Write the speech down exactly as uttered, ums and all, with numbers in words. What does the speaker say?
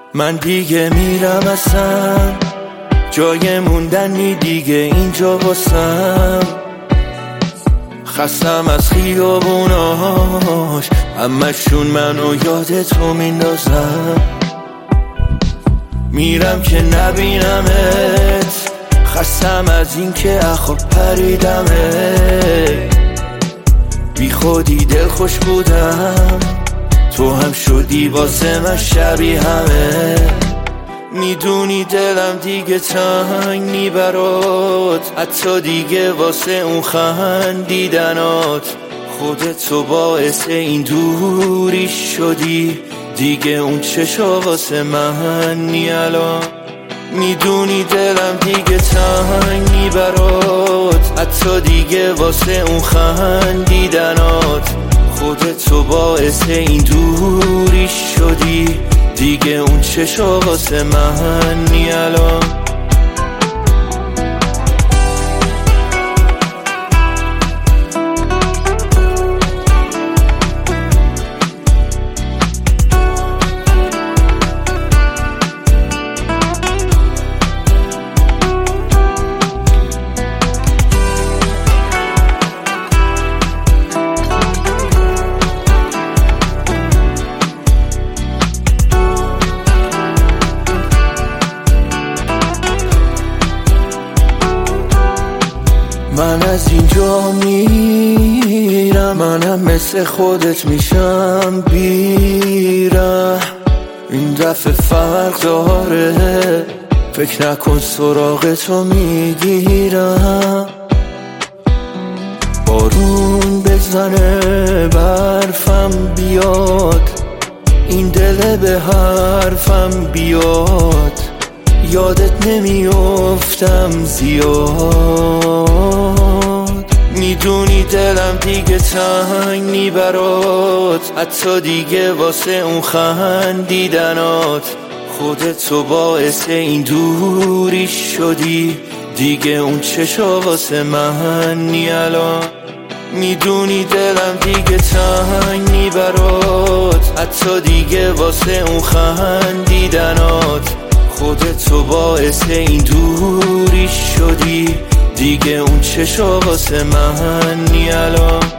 من دیگه میرم اصلا، جای موندنی دیگه اینجا واسم. خستم از خیابوناش، همشون منو یاد تو میندازم. میرم که نبینمت، خستم از این که اخو پریدمه. بی خودی دل خوش بودم، تو هم شدی واسه من شبیه همه. میدونی دلم دیگه تنگ میبرات، حتی دیگه واسه اون خندیدنات. خودتو باعث این دوری شدی، دیگه اون چشا واسه من نی الان. میدونی دلم دیگه تنگ میبرات، حتی دیگه واسه اون خندیدنات. خودتو باعث این دوری شدی، دیگه اون چشا واسه من نی الان. من از اینجا میرم، منم مثل خودت میشم بیره. این دفعه فرق داره، فکر نکن سراغ تو میگیرم. بارون بزنه برفم بیاد، این دل به حرفم بیاد. یادت نمیافتم زیاد. میدونی دلم دیگه تنگ میبرات، حتی دیگه واسه اون خندیدنات. خودتو باعث این دوری شدی، دیگه اون چشا واسه من نی الان. میدونی دلم دیگه تنگ میبرات، حتی دیگه واسه اون خندیدنات. خودتو باعث این دوری شدی، دیگه اون چشا واسه من نی الان.